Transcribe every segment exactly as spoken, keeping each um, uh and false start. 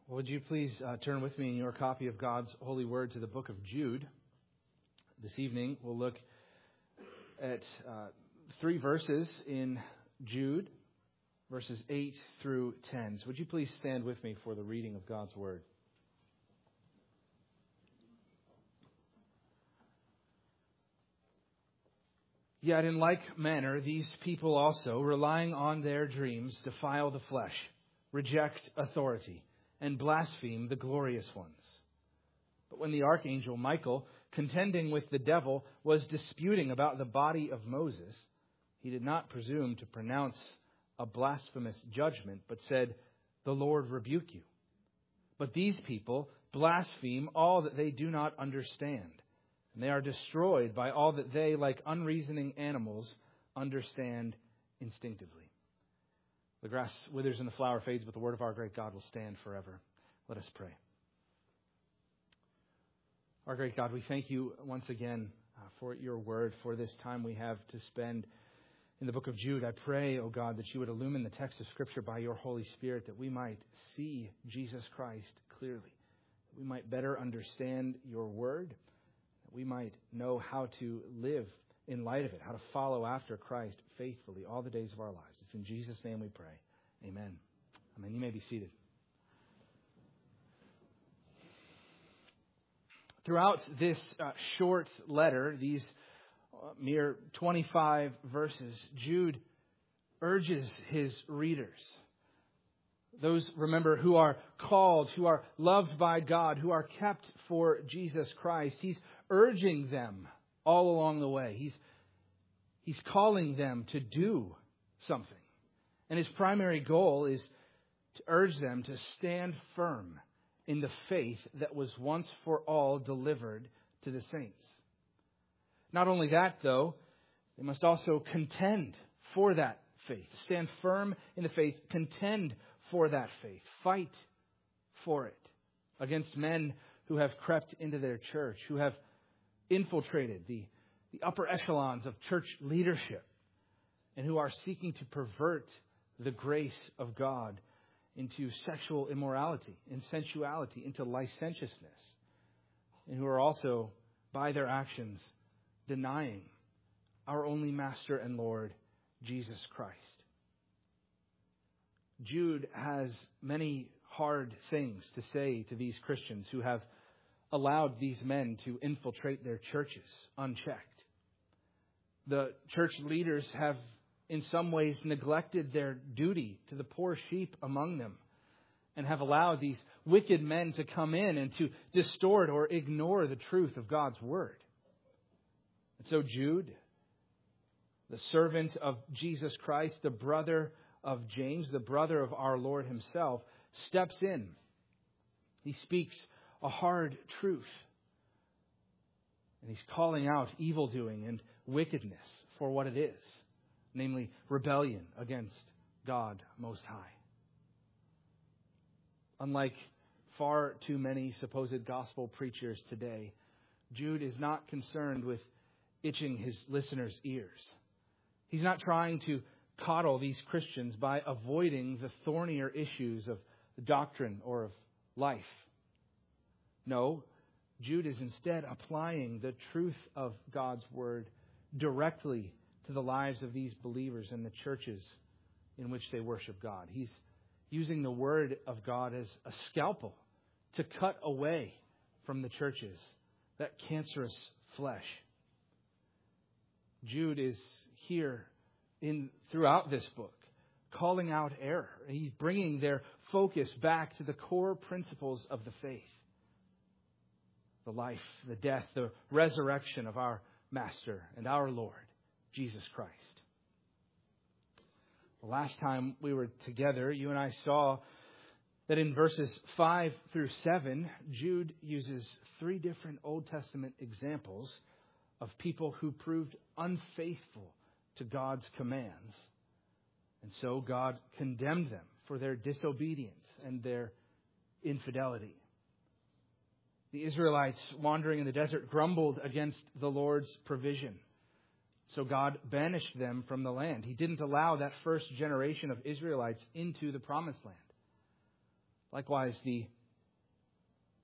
Would you please uh, turn with me in your copy of God's holy word to the book of Jude. This evening we'll look at uh, three verses in Jude, verses eight through ten. So would you please stand with me for the reading of God's word? Yet in like manner, these people also, relying on their dreams, defile the flesh, reject authority, and blaspheme the glorious ones. But when the archangel Michael, contending with the devil, was disputing about the body of Moses, he did not presume to pronounce a blasphemous judgment, but said, "The Lord rebuke you." But these people blaspheme all that they do not understand, and they are destroyed by all that they, like unreasoning animals, understand instinctively. The grass withers and the flower fades, but the word of our great God will stand forever. Let us pray. Our great God, we thank you once again uh, for your word, for this time we have to spend in the book of Jude. I pray, O God, that you would illumine the text of Scripture by your Holy Spirit, that we might see Jesus Christ clearly, that we might better understand your word, that we might know how to live in light of it, how to follow after Christ faithfully all the days of our lives. It's in Jesus' name we pray. Amen. Amen. You may be seated. Throughout this uh, short letter, these uh, mere twenty-five verses, Jude urges his readers, those, remember, who are called, who are loved by God, who are kept for Jesus Christ. He's urging them all along the way. He's, he's calling them to do something. And his primary goal is to urge them to stand firm in the faith that was once for all delivered to the saints. Not only that, though, they must also contend for that faith. Stand firm in the faith, contend for that faith. Fight for it against men who have crept into their church, who have infiltrated the, the upper echelons of church leadership, and who are seeking to pervert the grace of God into sexual immorality, in sensuality, into licentiousness, and who are also, by their actions, denying our only Master and Lord, Jesus Christ. Jude has many hard things to say to these Christians who have allowed these men to infiltrate their churches unchecked. The church leaders have in some ways neglected their duty to the poor sheep among them and have allowed these wicked men to come in and to distort or ignore the truth of God's word. And so Jude, the servant of Jesus Christ, the brother of James, the brother of our Lord himself, steps in. He speaks a hard truth. And he's calling out evildoing and wickedness for what it is, namely rebellion against God Most High. Unlike far too many supposed gospel preachers today, Jude is not concerned with itching his listeners' ears. He's not trying to coddle these Christians by avoiding the thornier issues of doctrine or of life. No, Jude is instead applying the truth of God's word directly to the lives of these believers and the churches in which they worship God. He's using the word of God as a scalpel to cut away from the churches that cancerous flesh. Jude is here in throughout this book calling out error. He's bringing their focus back to the core principles of the faith. The life, the death, the resurrection of our Master and our Lord, Jesus Christ. The last time we were together, you and I saw that in verses five through seven, Jude uses three different Old Testament examples of people who proved unfaithful to God's commands. And so God condemned them for their disobedience and their infidelity. The Israelites wandering in the desert grumbled against the Lord's provision. So God banished them from the land. He didn't allow that first generation of Israelites into the promised land. Likewise, the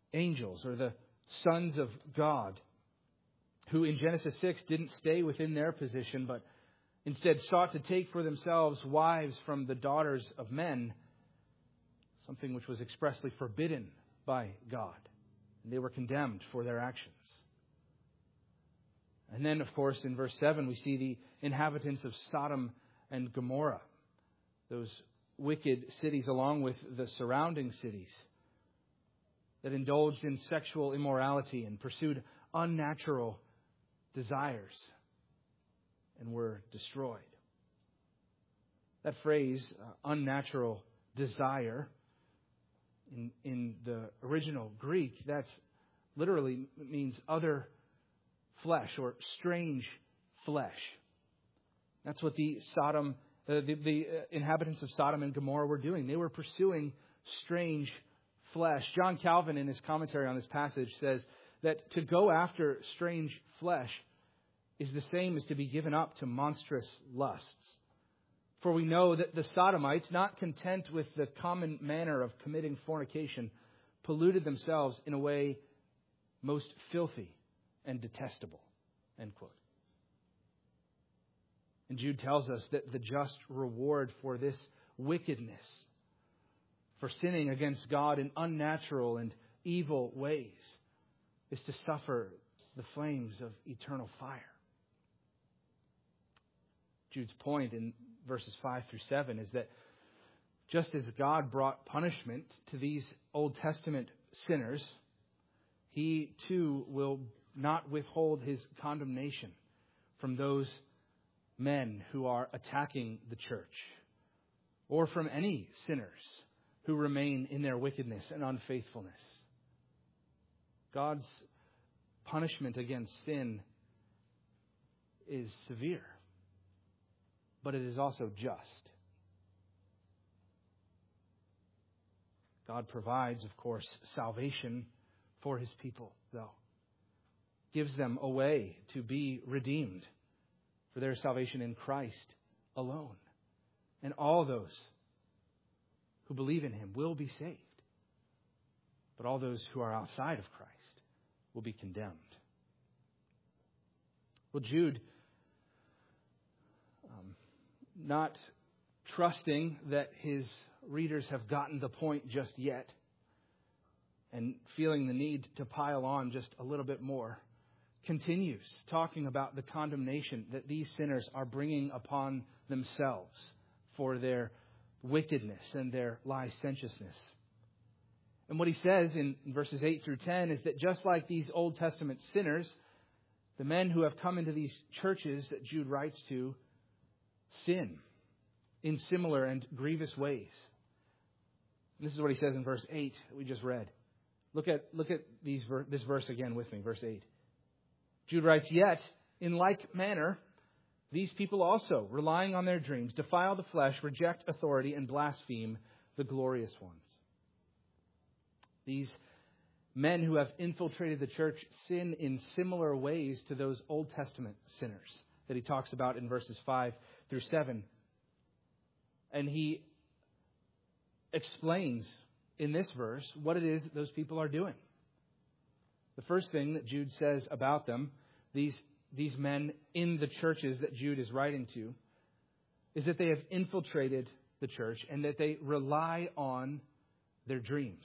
angels or the sons of God, who in Genesis six didn't stay within their position, but instead sought to take for themselves wives from the daughters of men, something which was expressly forbidden by God. And they were condemned for their actions. And then, of course, in verse seven, we see the inhabitants of Sodom and Gomorrah, those wicked cities along with the surrounding cities that indulged in sexual immorality and pursued unnatural desires and were destroyed. That phrase, uh, unnatural desire, in, in the original Greek, that's literally means other flesh or strange flesh. That's what the Sodom, uh, the, the inhabitants of Sodom and Gomorrah were doing. They were pursuing strange flesh. John Calvin, in his commentary on this passage, says that to go after strange flesh is the same as to be given up to monstrous lusts. For we know that the Sodomites, not content with the common manner of committing fornication, polluted themselves in a way most filthy and detestable. End quote. And Jude tells us that the just reward for this wickedness, for sinning against God in unnatural and evil ways, is to suffer the flames of eternal fire. Jude's point in verses five through seven is that just as God brought punishment to these Old Testament sinners, He too will not withhold His condemnation from those men who are attacking the church, or from any sinners who remain in their wickedness and unfaithfulness. God's punishment against sin is severe, but it is also just. God provides, of course, salvation for His people, though. Gives them a way to be redeemed for their salvation in Christ alone. And all those who believe in Him will be saved. But all those who are outside of Christ will be condemned. Well, Jude, um, not trusting that his readers have gotten the point just yet, and feeling the need to pile on just a little bit more, continues talking about the condemnation that these sinners are bringing upon themselves for their wickedness and their licentiousness. And what he says in verses eight through ten is that just like these Old Testament sinners, the men who have come into these churches that Jude writes to sin in similar and grievous ways. And this is what he says in verse eight that we just read. Look at look at these this verse again with me, verse eight. Jude writes, "Yet, in like manner, these people also, relying on their dreams, defile the flesh, reject authority, and blaspheme the glorious ones." These men who have infiltrated the church sin in similar ways to those Old Testament sinners that he talks about in verses five through seven. And he explains in this verse what it is that those people are doing. The first thing that Jude says about them, these, these men in the churches that Jude is writing to, is that they have infiltrated the church and that they rely on their dreams.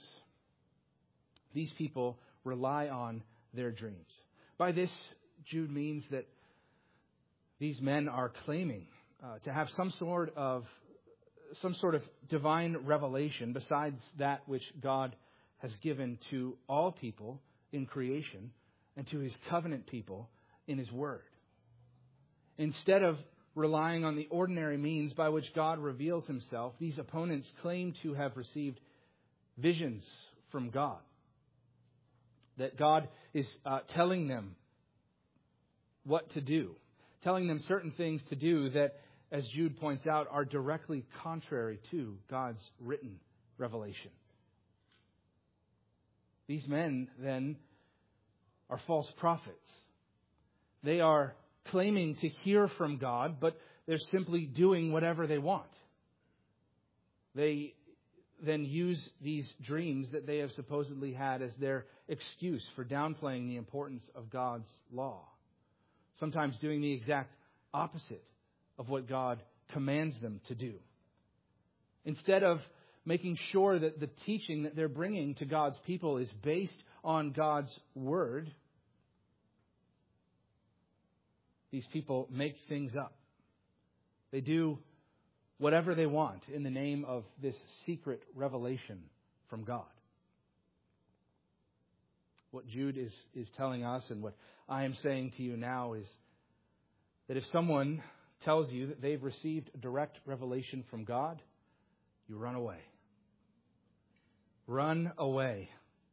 These people rely on their dreams. By this, Jude means that these men are claiming uh, to have some sort of some sort of divine revelation besides that which God has given to all people in creation and to His covenant people in His Word. Instead of relying on the ordinary means by which God reveals Himself, these opponents claim to have received visions from God. That God is uh, telling them what to do, telling them certain things to do that, as Jude points out, are directly contrary to God's written revelation. These men, then, are false prophets. They are claiming to hear from God, but they're simply doing whatever they want. They then use these dreams that they have supposedly had as their excuse for downplaying the importance of God's law. Sometimes doing the exact opposite of what God commands them to do. Instead of making sure that the teaching that they're bringing to God's people is based on God's word, these people make things up. They do whatever they want in the name of this secret revelation from God. What Jude is, is telling us, and what I am saying to you now, is that if someone tells you that they've received direct revelation from God, you run away. Run away.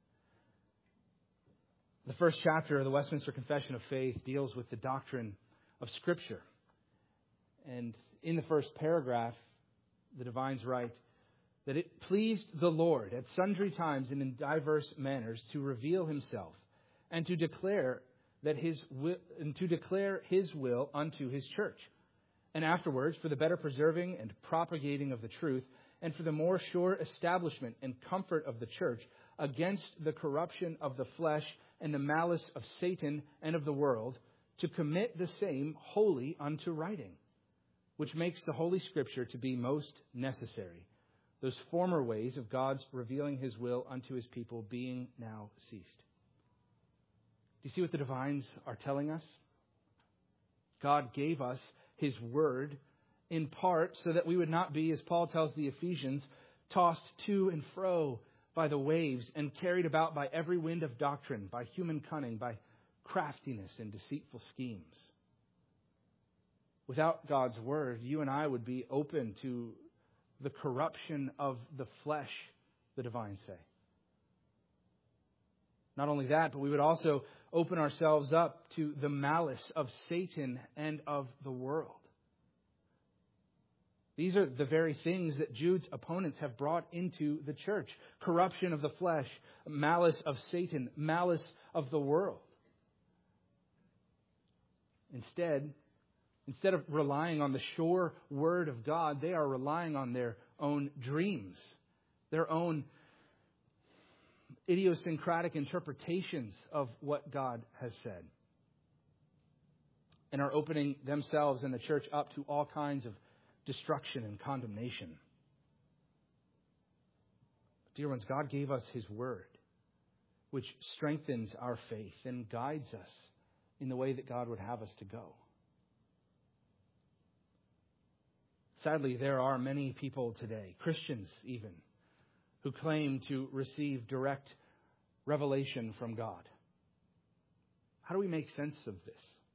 The first chapter of the Westminster Confession of Faith deals with the doctrine of Scripture. And in the first paragraph, the divines write that it pleased the Lord at sundry times and in diverse manners to reveal himself and to declare that his will, and to declare his will unto his church. And afterwards, for the better preserving and propagating of the truth, and for the more sure establishment and comfort of the church against the corruption of the flesh and the malice of Satan and of the world, to commit the same wholly unto writing, which makes the Holy Scripture to be most necessary, those former ways of God's revealing his will unto his people being now ceased. Do you see what the divines are telling us? God gave us his word in part so that we would not be, as Paul tells the Ephesians, tossed to and fro by the waves and carried about by every wind of doctrine, by human cunning, by craftiness and deceitful schemes. Without God's word, you and I would be open to the corruption of the flesh, the divines say. Not only that, but we would also open ourselves up to the malice of Satan and of the world. These are the very things that Jude's opponents have brought into the church. Corruption of the flesh, malice of Satan, malice of the world. Instead, instead of relying on the sure word of God, they are relying on their own dreams, their own idiosyncratic interpretations of what God has said, and are opening themselves and the church up to all kinds of destruction and condemnation. Dear ones, God gave us his word, which strengthens our faith and guides us in the way that God would have us to go. Sadly, there are many people today, Christians even, who claim to receive direct revelation from God. How do we make sense of this?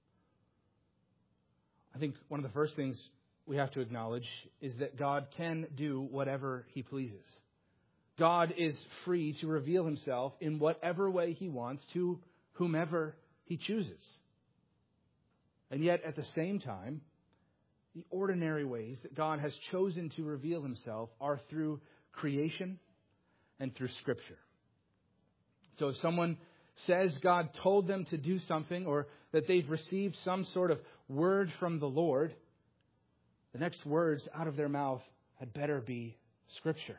I think one of the first things we have to acknowledge is that God can do whatever he pleases. God is free to reveal himself in whatever way he wants to whomever he chooses. And yet, at the same time, the ordinary ways that God has chosen to reveal himself are through creation and through Scripture. So if someone says God told them to do something, or that they've received some sort of word from the Lord, the next words out of their mouth had better be Scripture.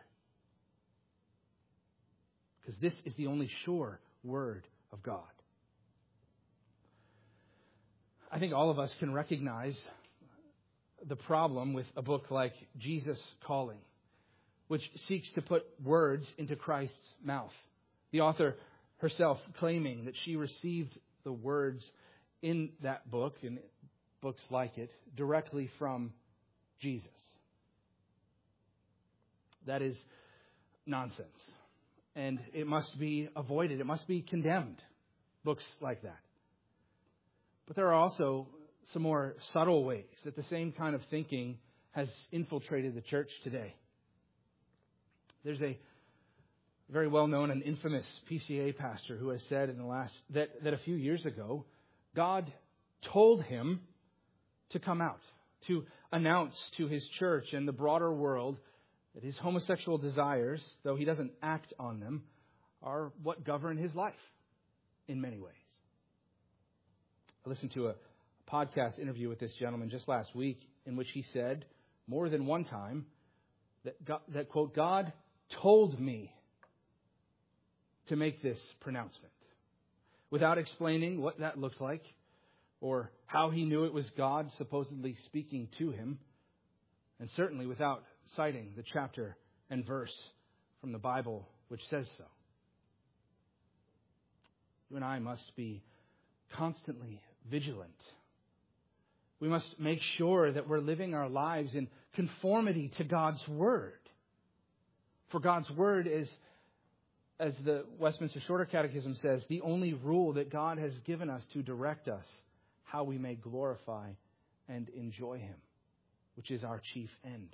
Because this is the only sure word of God. I think all of us can recognize the problem with a book like Jesus Calling, which seeks to put words into Christ's mouth. The author herself claiming that she received the words in that book and books like it directly from Jesus. That is nonsense. And it must be avoided. It must be condemned, books like that. But there are also some more subtle ways that the same kind of thinking has infiltrated the church today. There's a very well-known and infamous P C A pastor who has said in the last that, that a few years ago, God told him to come out, to announce to his church and the broader world that his homosexual desires, though he doesn't act on them, are what govern his life in many ways. I listened to a podcast interview with this gentleman just last week in which he said more than one time that, God, that quote, God told me to make this pronouncement, without explaining what that looked like or how he knew it was God supposedly speaking to him, and certainly without citing the chapter and verse from the Bible which says so. You and I must be constantly vigilant. We must make sure that we're living our lives in conformity to God's Word. For God's Word is, as the Westminster Shorter Catechism says, the only rule that God has given us to direct us how we may glorify and enjoy Him, which is our chief end.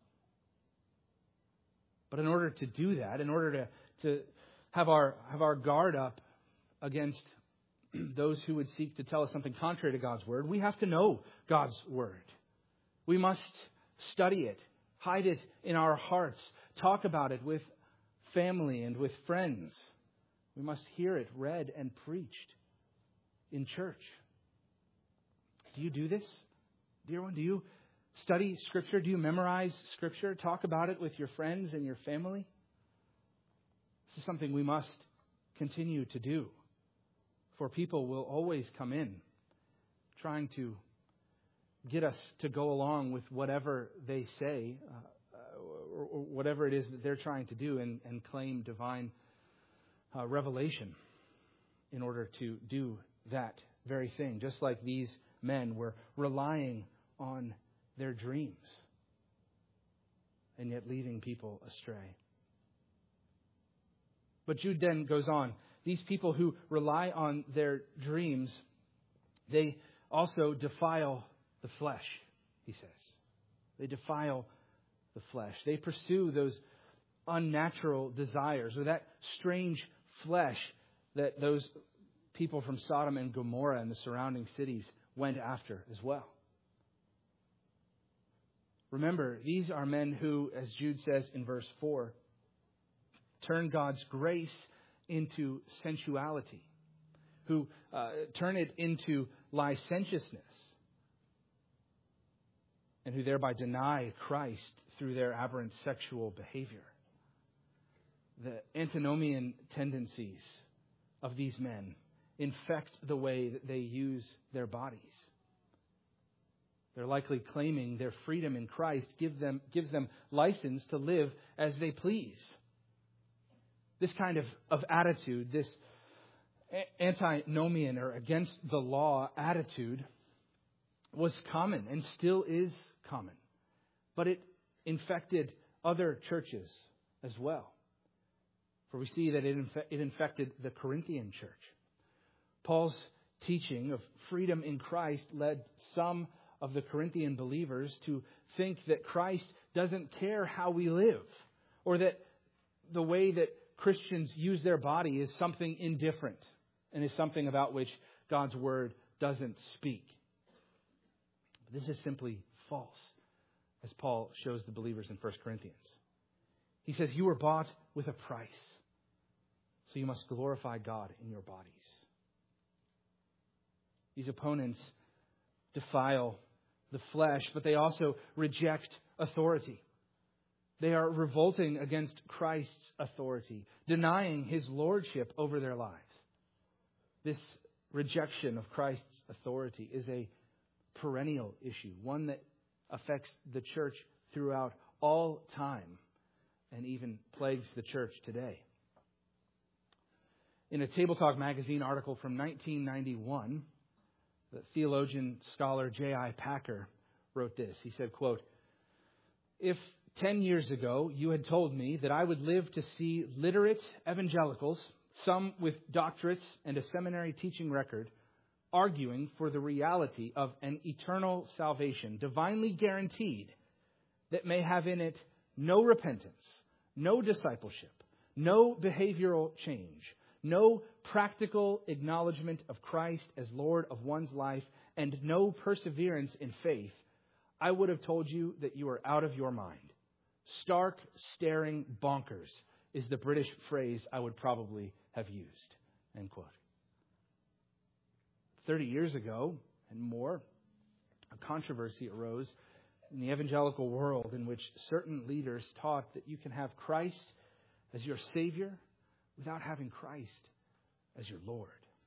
But in order to do that, in order to, to have our have our guard up against those who would seek to tell us something contrary to God's Word, we have to know God's Word. We must study it, hide it in our hearts, talk about it with family and with friends. We must hear it read and preached in church. Do you do this, dear one? Do you study Scripture? Do you memorize Scripture? Talk about it with your friends and your family? This is something we must continue to do. For people will always come in trying to get us to go along with whatever they say, uh, or, or whatever it is that they're trying to do, and, and claim divine uh, revelation in order to do that very thing. Just like these men were relying on their dreams and yet leading people astray. But Jude then goes on. These people who rely on their dreams, they also defile the flesh, he says. They defile the flesh. They pursue those unnatural desires, or that strange flesh that those people from Sodom and Gomorrah and the surrounding cities went after as well. Remember, these are men who, as Jude says in verse four, turn God's grace into sensuality, who uh, turn it into licentiousness, and who thereby deny Christ through their aberrant sexual behavior. The antinomian tendencies of these men infect the way that they use their bodies. They're likely claiming their freedom in Christ give them, gives them license to live as they please. This kind of, of attitude, this antinomian or against the law attitude, was common and still is common. But it infected other churches as well. For we see that it, inf- it infected the Corinthian church. Paul's teaching of freedom in Christ led some of the Corinthian believers to think that Christ doesn't care how we live, or that the way that Christians use their body is something indifferent and is something about which God's Word doesn't speak. But this is simply false, as Paul shows the believers in First Corinthians. He says, you were bought with a price, so you must glorify God in your bodies. These opponents defile the flesh, but they also reject authority. They are revolting against Christ's authority, denying His lordship over their lives. This rejection of Christ's authority is a perennial issue, one that affects the church throughout all time and even plagues the church today. In a Table Talk magazine article from nineteen ninety-one, the theologian scholar J I Packer wrote this. He said, quote, "If ten years ago you had told me that I would live to see literate evangelicals, some with doctorates and a seminary teaching record, arguing for the reality of an eternal salvation, divinely guaranteed, that may have in it no repentance, no discipleship, no behavioral change, no practical acknowledgement of Christ as Lord of one's life, and no perseverance in faith, I would have told you that you are out of your mind. Stark, staring bonkers is the British phrase I would probably have used." End quote. Thirty years ago and more, a controversy arose in the evangelical world in which certain leaders taught that you can have Christ as your Savior without having Christ as your Lord.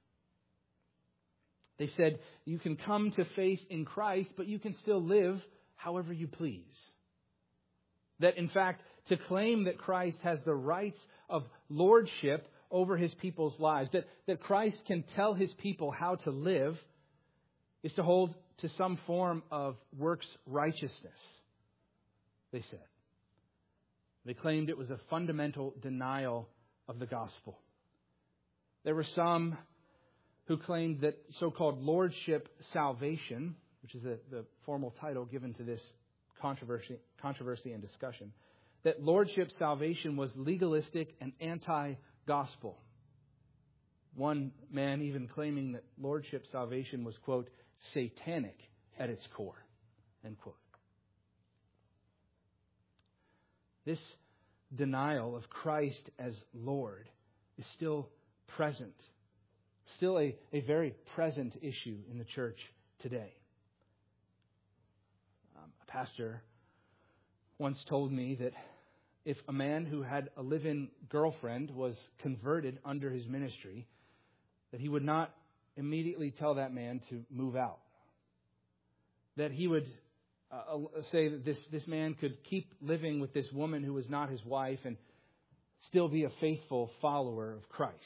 They said you can come to faith in Christ, but you can still live however you please. That in fact, to claim that Christ has the rights of lordship over his people's lives, that, that Christ can tell his people how to live, is to hold to some form of works righteousness, they said. They claimed it was a fundamental denial of the gospel. There were some who claimed that so-called lordship salvation, which is the, the formal title given to this controversy, controversy and discussion, that lordship salvation was legalistic and anti-gospel. One man even claiming that lordship salvation was, quote, satanic at its core, end quote. This denial of Christ as Lord is still present, still a, a very present issue in the church today. Um, a pastor once told me that if a man who had a live-in girlfriend was converted under his ministry, that he would not immediately tell that man to move out. That he would uh, say that this, this man could keep living with this woman who was not his wife and still be a faithful follower of Christ.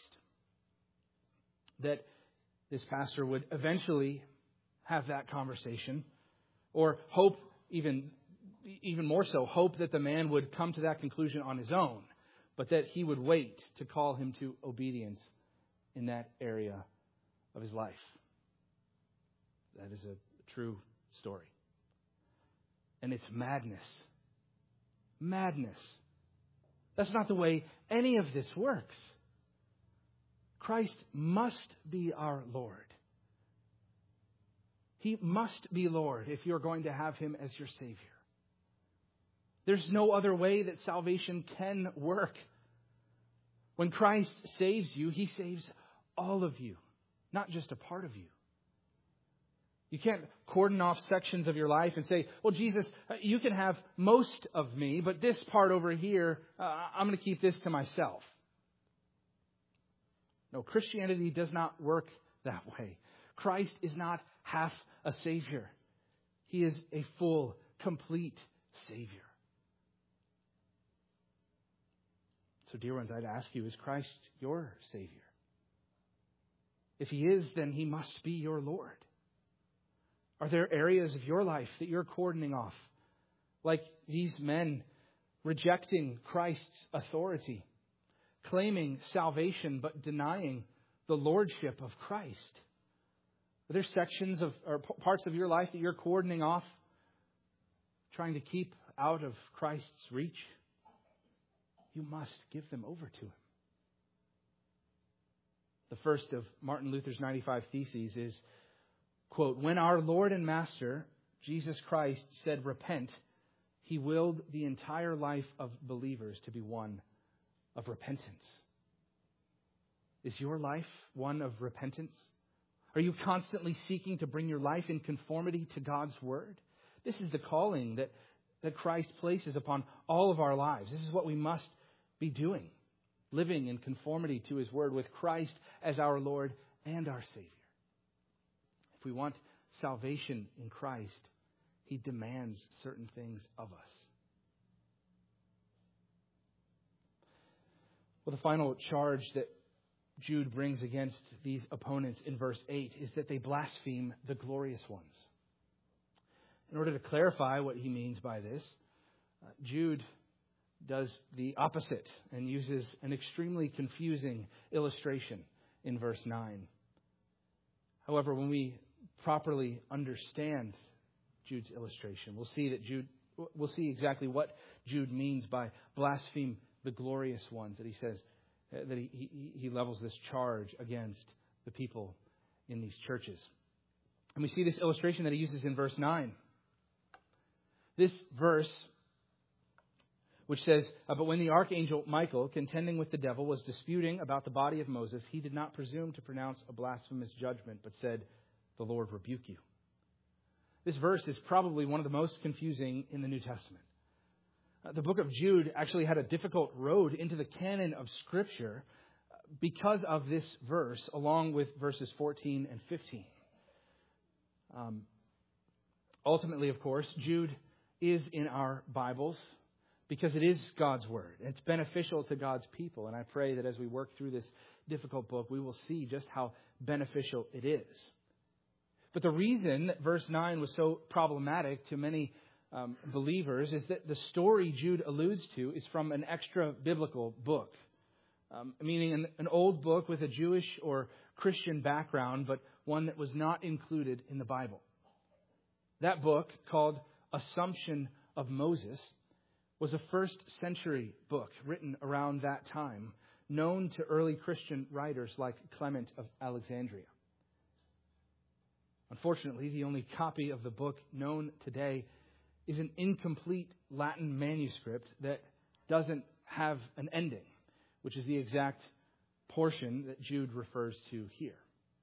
That this pastor would eventually have that conversation, or hope, even, even more so, hope that the man would come to that conclusion on his own, but that he would wait to call him to obedience in that area of his life. That is a true story. And it's madness. Madness. That's not the way any of this works. Christ must be our Lord. He must be Lord if you're going to have him as your Savior. There's no other way that salvation can work. When Christ saves you, he saves all of you, not just a part of you. You can't cordon off sections of your life and say, well, Jesus, you can have most of me, but this part over here, uh, I'm going to keep this to myself. No, Christianity does not work that way. Christ is not half a Savior. He is a full, complete Savior. So, dear ones, I'd ask you, is Christ your Savior? If he is, then he must be your Lord. Are there areas of your life that you're cordoning off? Like these men rejecting Christ's authority, claiming salvation but denying the lordship of Christ. Are there sections of or parts of your life that you're cordoning off, trying to keep out of Christ's reach? You must give them over to him. The first of Martin Luther's ninety-five Theses is, quote, when our Lord and Master, Jesus Christ, said repent, he willed the entire life of believers to be one of repentance. Is your life one of repentance? Are you constantly seeking to bring your life in conformity to God's Word? This is the calling that, that Christ places upon all of our lives. This is what we must be doing. Living in conformity to his Word with Christ as our Lord and our Savior. If we want salvation in Christ, he demands certain things of us. Well, the final charge that Jude brings against these opponents in verse eight is that they blaspheme the glorious ones. In order to clarify what he means by this, uh, Jude does the opposite and uses an extremely confusing illustration in verse nine. However, when we properly understand Jude's illustration, we'll see that Jude, we'll see exactly what Jude means by blaspheme the glorious ones, that he says, that he, he, he levels this charge against the people in these churches. And we see this illustration that he uses in verse nine. This verse, which says, uh, but when the archangel Michael, contending with the devil, was disputing about the body of Moses, he did not presume to pronounce a blasphemous judgment, but said, the Lord rebuke you. This verse is probably one of the most confusing in the New Testament. Uh, the book of Jude actually had a difficult road into the canon of Scripture because of this verse, along with verses fourteen and fifteen. Um, ultimately, of course, Jude is in our Bibles because it is God's Word. It's beneficial to God's people. And I pray that as we work through this difficult book, we will see just how beneficial it is. But the reason that verse nine was so problematic to many um, believers is that the story Jude alludes to is from an extra-biblical book. Um, meaning an, an old book with a Jewish or Christian background, but one that was not included in the Bible. That book, called Assumption of Moses, was a first century book written around that time, known to early Christian writers like Clement of Alexandria. Unfortunately, the only copy of the book known today is an incomplete Latin manuscript that doesn't have an ending, which is the exact portion that Jude refers to here.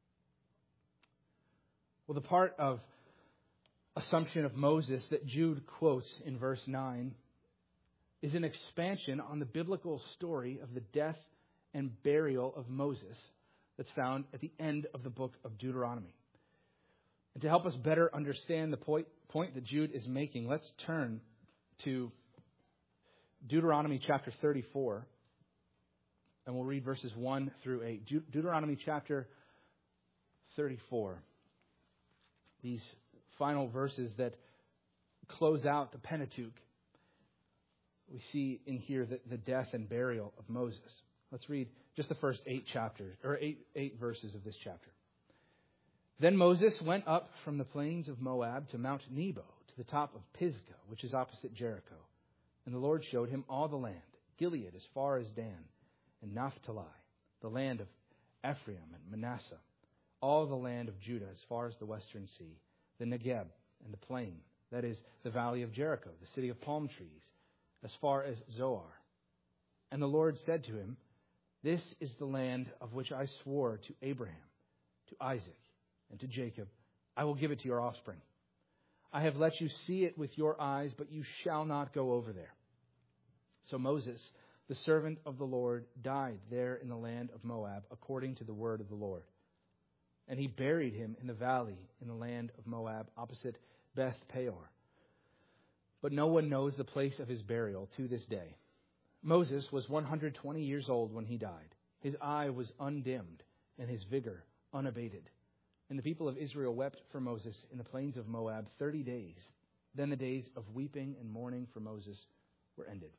Well, the part of Assumption of Moses that Jude quotes in verse nine is an expansion on the biblical story of the death and burial of Moses that's found at the end of the book of Deuteronomy. And to help us better understand the point, point that Jude is making, let's turn to Deuteronomy chapter thirty-four. And we'll read verses one through eight. De- Deuteronomy chapter thirty-four. These final verses that close out the Pentateuch. We see in here the, the death and burial of Moses. Let's read just the first eight chapters, or eight, eight verses of this chapter. Then Moses went up from the plains of Moab to Mount Nebo, to the top of Pisgah, which is opposite Jericho. And the Lord showed him all the land, Gilead as far as Dan, and Naphtali, the land of Ephraim and Manasseh, all the land of Judah as far as the western sea, the Negeb and the plain, that is, the valley of Jericho, the city of palm trees, as far as Zoar. And the Lord said to him, This is the land of which I swore to Abraham, to Isaac, and to Jacob. I will give it to your offspring. I have let you see it with your eyes, but you shall not go over there. So Moses, the servant of the Lord, died there in the land of Moab, according to the word of the Lord. And he buried him in the valley in the land of Moab, opposite Beth Peor. But no one knows the place of his burial to this day. Moses was one hundred twenty years old when he died. His eye was undimmed, and his vigor unabated. And the people of Israel wept for Moses in the plains of Moab thirty days. Then the days of weeping and mourning for Moses were ended.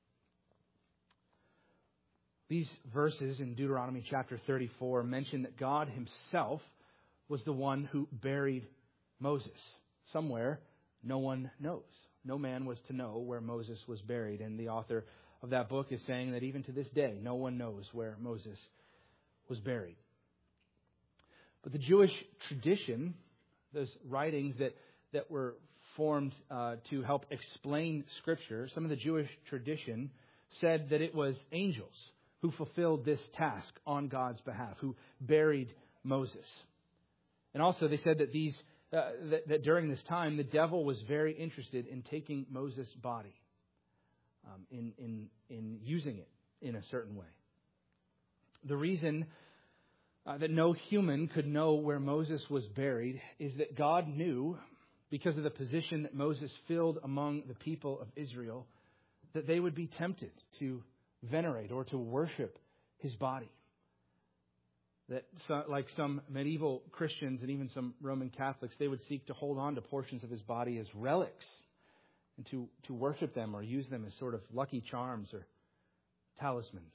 These verses in Deuteronomy chapter thirty-four mention that God himself was the one who buried Moses. Somewhere, no one knows. No man was to know where Moses was buried. And the author of that book is saying that even to this day, no one knows where Moses was buried. But the Jewish tradition, those writings that, that were formed uh, to help explain Scripture, some of the Jewish tradition said that it was angels who fulfilled this task on God's behalf, who buried Moses. And also they said that these uh, that, that during this time, the devil was very interested in taking Moses' body, um, in, in, in using it in a certain way. The reason uh, that no human could know where Moses was buried is that God knew, because of the position that Moses filled among the people of Israel, that they would be tempted to venerate or to worship his body. That, so, like some medieval Christians and even some Roman Catholics, they would seek to hold on to portions of his body as relics and to, to worship them or use them as sort of lucky charms or talismans.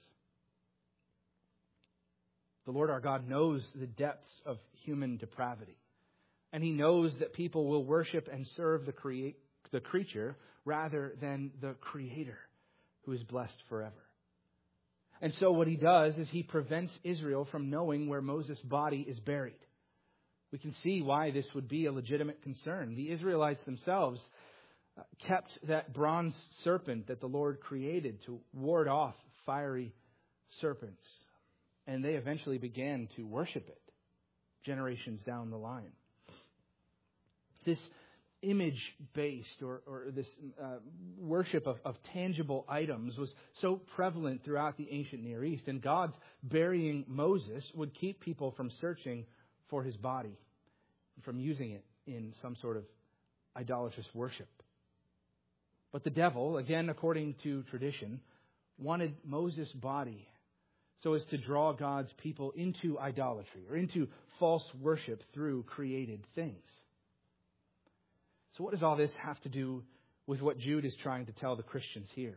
The Lord our God knows the depths of human depravity. And he knows that people will worship and serve the, create, the creature rather than the Creator, who is blessed forever. And so what he does is he prevents Israel from knowing where Moses' body is buried. We can see why this would be a legitimate concern. The Israelites themselves kept that bronze serpent that the Lord created to ward off fiery serpents. And they eventually began to worship it generations down the line. This image-based or, or this uh, worship of, of tangible items was so prevalent throughout the ancient Near East. And God's burying Moses would keep people from searching for his body, from using it in some sort of idolatrous worship. But the devil, again according to tradition, wanted Moses' body so as to draw God's people into idolatry or into false worship through created things. So what does all this have to do with what Jude is trying to tell the Christians here?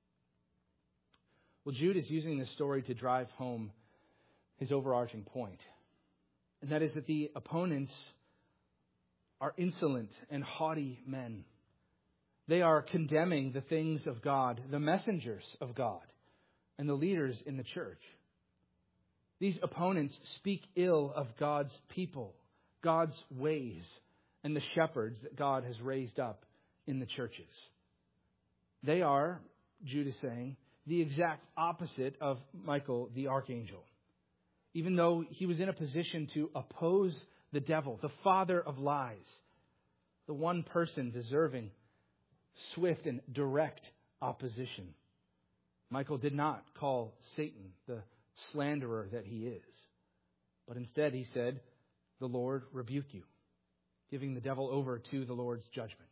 Well, Jude is using this story to drive home his overarching point. And that is that the opponents are insolent and haughty men. They are condemning the things of God, the messengers of God, and the leaders in the church. These opponents speak ill of God's people, God's ways, and the shepherds that God has raised up in the churches. They are, Jude is saying, the exact opposite of Michael the archangel. Even though he was in a position to oppose the devil, the father of lies, the one person deserving swift and direct opposition, Michael did not call Satan the slanderer that he is. But instead he said, "The Lord rebuke you," giving the devil over to the Lord's judgment.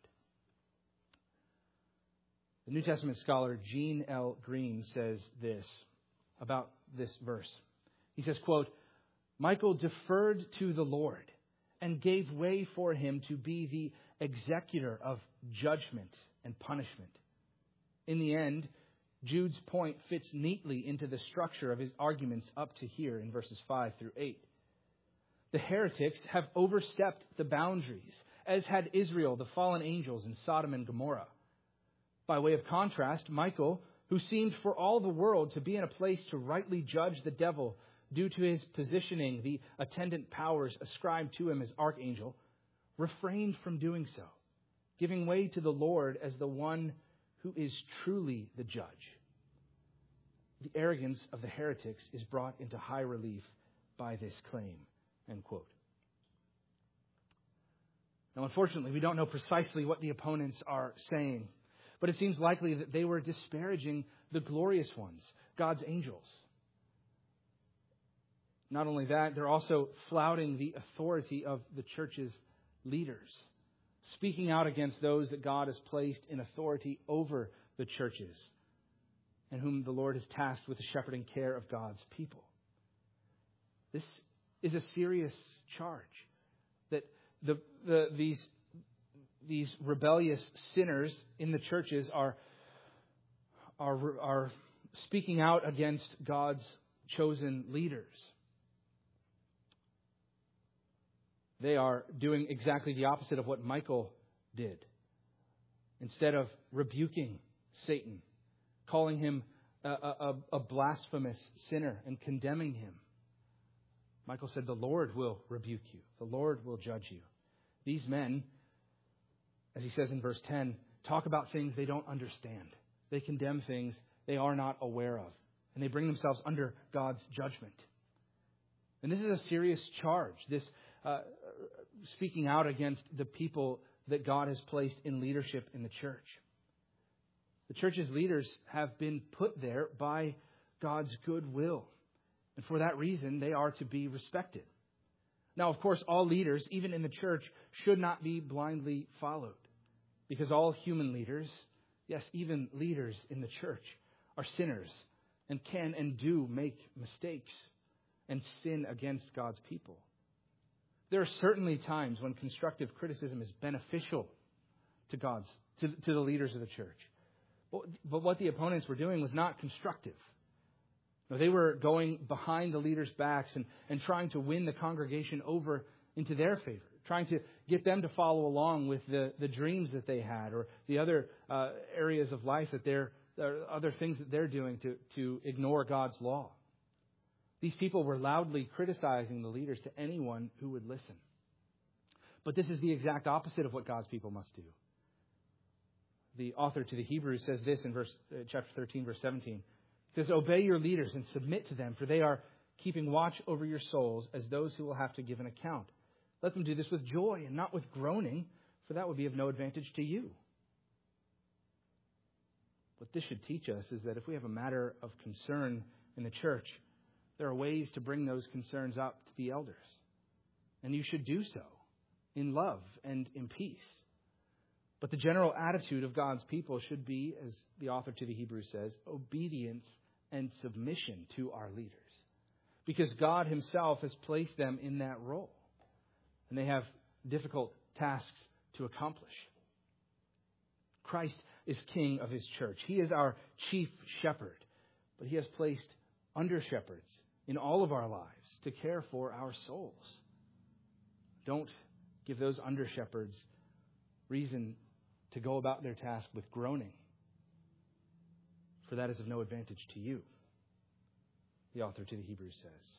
The New Testament scholar Gene L. Green says this about this verse. He says, quote, "Michael deferred to the Lord and gave way for him to be the executor of judgment and punishment." In the end, Jude's point fits neatly into the structure of his arguments up to here in verses five through eight. The heretics have overstepped the boundaries, as had Israel, the fallen angels in Sodom and Gomorrah. By way of contrast, Michael, who seemed for all the world to be in a place to rightly judge the devil due to his positioning, the attendant powers ascribed to him as archangel, refrained from doing so, giving way to the Lord as the one who is truly the judge. The arrogance of the heretics is brought into high relief by this claim. End quote. Now, unfortunately, we don't know precisely what the opponents are saying, but it seems likely that they were disparaging the glorious ones, God's angels. Not only that, they're also flouting the authority of the church's leaders, speaking out against those that God has placed in authority over the churches and whom the Lord has tasked with the shepherding care of God's people. This is a serious charge that the, the these these rebellious sinners in the churches are are are speaking out against God's chosen leaders. They are doing exactly the opposite of what Michael did. Instead of rebuking Satan, calling him a, a, a blasphemous sinner and condemning him, Michael said, "The Lord will rebuke you. The Lord will judge you." These men, as he says in verse ten, talk about things they don't understand. They condemn things they are not aware of. And they bring themselves under God's judgment. And this is a serious charge, this uh, speaking out against the people that God has placed in leadership in the church. The church's leaders have been put there by God's good will. And for that reason, they are to be respected. Now, of course, all leaders, even in the church, should not be blindly followed. Because all human leaders, yes, even leaders in the church, are sinners and can and do make mistakes and sin against God's people. There are certainly times when constructive criticism is beneficial to God's, to, to the leaders of the church. But, but what the opponents were doing was not constructive. No, they were going behind the leaders' backs and, and trying to win the congregation over into their favor, trying to get them to follow along with the, the dreams that they had or the other uh, areas of life that they're, or other things that they're doing to, to ignore God's law. These people were loudly criticizing the leaders to anyone who would listen. But this is the exact opposite of what God's people must do. The author to the Hebrews says this in verse uh, chapter thirteen, verse seventeen. He says, "Obey your leaders and submit to them, for they are keeping watch over your souls as those who will have to give an account. Let them do this with joy and not with groaning, for that would be of no advantage to you. What this should teach us is that if we have a matter of concern in the church, there are ways to bring those concerns up to the elders. And you should do so in love and in peace. But the general attitude of God's people should be, as the author to the Hebrews says, obedience and submission to our leaders. Because God himself has placed them in that role. And they have difficult tasks to accomplish. Christ is king of his church. He is our chief shepherd. But he has placed under-shepherds in all of our lives to care for our souls. Don't give those under-shepherds reason to go about their task with groaning, for that is of no advantage to you, the author to the Hebrews says.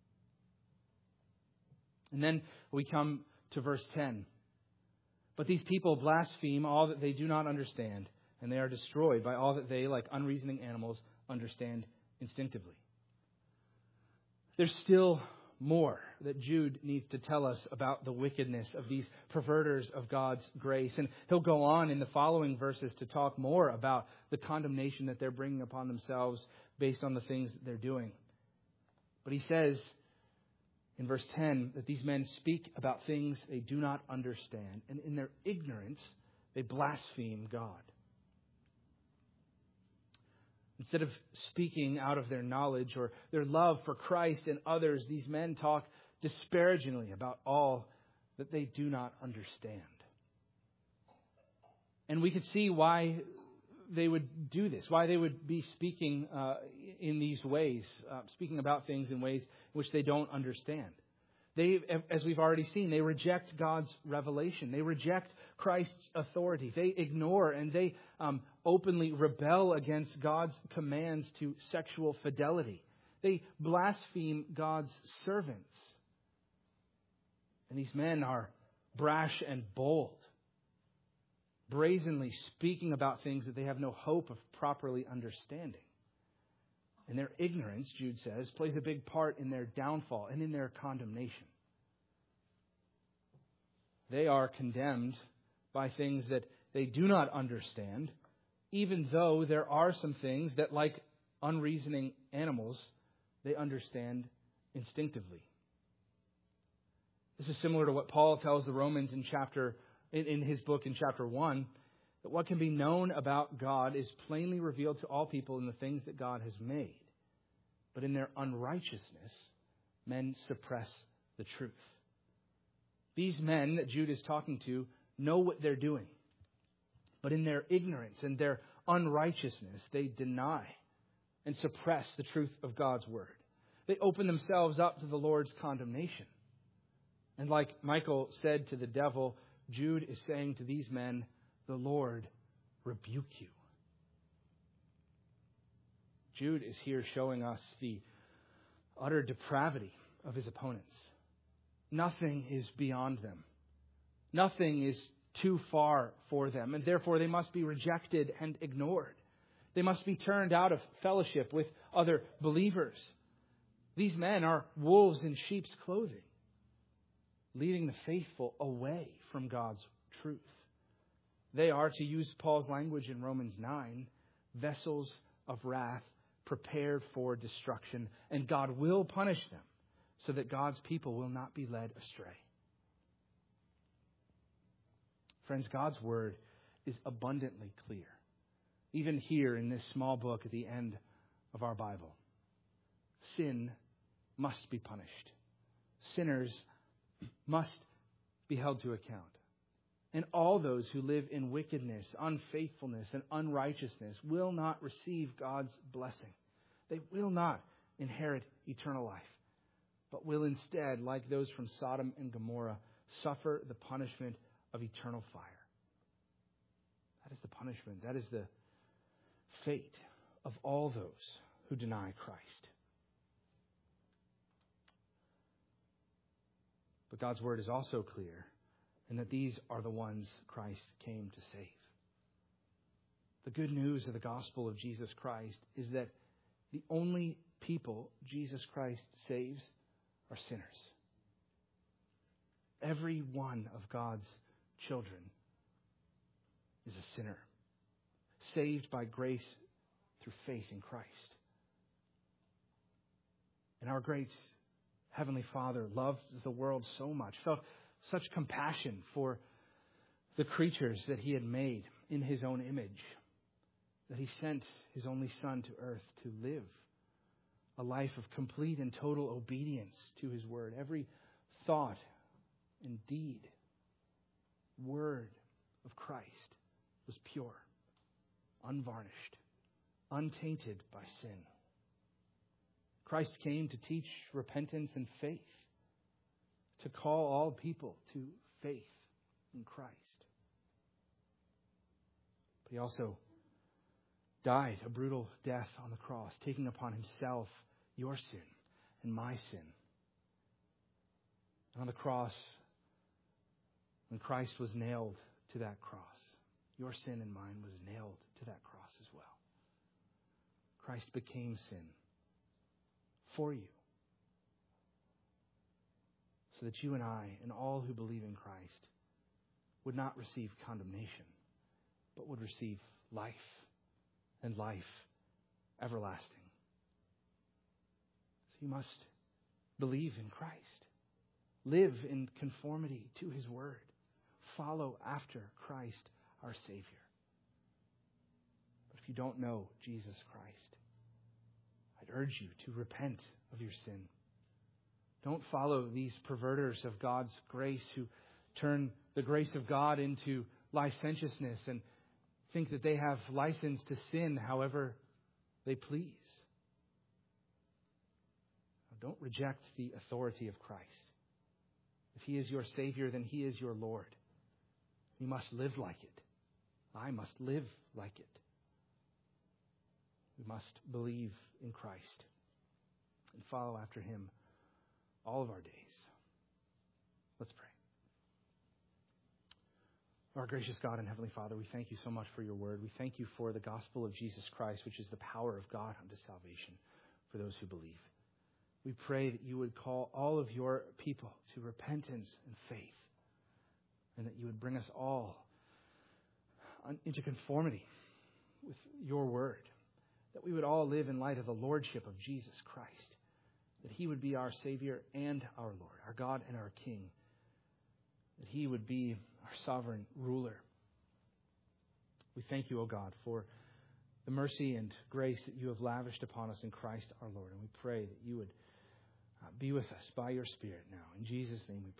And then we come to verse ten. But these people blaspheme all that they do not understand, and they are destroyed by all that they, like unreasoning animals, understand instinctively. There's still more that Jude needs to tell us about the wickedness of these perverters of God's grace. And he'll go on in the following verses to talk more about the condemnation that they're bringing upon themselves based on the things that they're doing. But he says in verse ten that these men speak about things they do not understand. And in their ignorance, they blaspheme God. Instead of speaking out of their knowledge or their love for Christ and others, these men talk disparagingly about all that they do not understand. And we could see why they would do this, why they would be speaking uh, in these ways, uh, speaking about things in ways which they don't understand. They, as we've already seen, they reject God's revelation. They reject Christ's authority. They ignore and they um, openly rebel against God's commands to sexual fidelity. They blaspheme God's servants. And these men are brash and bold, brazenly speaking about things that they have no hope of properly understanding. And their ignorance, Jude says, plays a big part in their downfall and in their condemnation. They are condemned by things that they do not understand, even though there are some things that, like unreasoning animals, they understand instinctively. This is similar to what Paul tells the Romans in chapter in, in his book in chapter one, that what can be known about God is plainly revealed to all people in the things that God has made. But in their unrighteousness, men suppress the truth. These men that Jude is talking to know what they're doing. But in their ignorance and their unrighteousness, they deny and suppress the truth of God's word. They open themselves up to the Lord's condemnation. And like Michael said to the devil, Jude is saying to these men, the Lord rebuke you. Jude is here showing us the utter depravity of his opponents. Nothing is beyond them. Nothing is too far for them, and therefore they must be rejected and ignored. They must be turned out of fellowship with other believers. These men are wolves in sheep's clothing, leading the faithful away from God's truth. They are, to use Paul's language in Romans nine, vessels of wrath prepared for destruction, and God will punish them so that God's people will not be led astray. Friends, God's word is abundantly clear, even here in this small book at the end of our Bible. Sin must be punished. Sinners must be held to account. And all those who live in wickedness, unfaithfulness, and unrighteousness will not receive God's blessing. They will not inherit eternal life, but will instead, like those from Sodom and Gomorrah, suffer the punishment of eternal fire. That is the punishment. That is the fate of all those who deny Christ. But God's word is also clear, and that these are the ones Christ came to save. The good news of the gospel of Jesus Christ is that the only people Jesus Christ saves are sinners. Every one of God's children is a sinner, saved by grace through faith in Christ. And our great Heavenly Father loved the world so much, felt such compassion for the creatures that He had made in His own image, that He sent His only Son to earth to live a life of complete and total obedience to His word. Every thought and deed, word of Christ was pure, unvarnished, untainted by sin. Christ came to teach repentance and faith, to call all people to faith in Christ. But He also died a brutal death on the cross, taking upon Himself your sin and my sin. And on the cross, when Christ was nailed to that cross, your sin and mine was nailed to that cross as well. Christ became sin for you, so that you and I and all who believe in Christ would not receive condemnation, but would receive life and life everlasting. So you must believe in Christ. Live in conformity to His word. Follow after Christ our Savior. But if you don't know Jesus Christ, I'd urge you to repent of your sin. Don't follow these perverters of God's grace who turn the grace of God into licentiousness and think that they have license to sin however they please. Don't reject the authority of Christ. If He is your Savior, then He is your Lord. You must live like it. I must live like it. We must believe in Christ and follow after Him all of our days. Let's pray. Our gracious God and Heavenly Father, we thank You so much for Your word. We thank You for the gospel of Jesus Christ, which is the power of God unto salvation for those who believe. We pray that You would call all of Your people to repentance and faith, and that You would bring us all into conformity with Your word, that we would all live in light of the lordship of Jesus Christ, that He would be our Savior and our Lord, our God and our King, that He would be our sovereign ruler. We thank You, O God, for the mercy and grace that You have lavished upon us in Christ our Lord, and we pray that You would uh, be with us by Your Spirit now. In Jesus' name we pray.